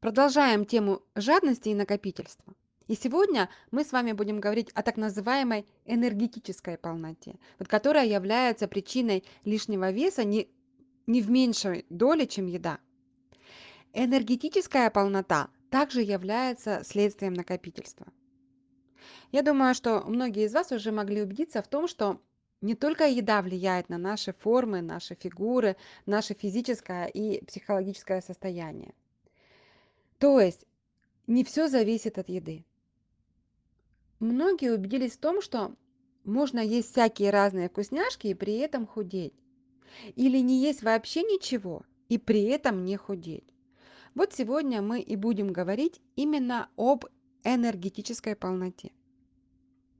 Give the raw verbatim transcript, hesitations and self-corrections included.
Продолжаем тему жадности и накопительства. И сегодня мы с вами будем говорить о так называемой энергетической полноте, вот которая является причиной лишнего веса не, не в меньшей доле, чем еда. Энергетическая полнота также является следствием накопительства. Я думаю, что многие из вас уже могли убедиться в том, что не только еда влияет на наши формы, наши фигуры, наше физическое и психологическое состояние. То есть не все зависит от еды. Многие убедились в том, что можно есть всякие разные вкусняшки и при этом худеть. Или не есть вообще ничего и при этом не худеть. Вот сегодня мы и будем говорить именно об энергетической полноте.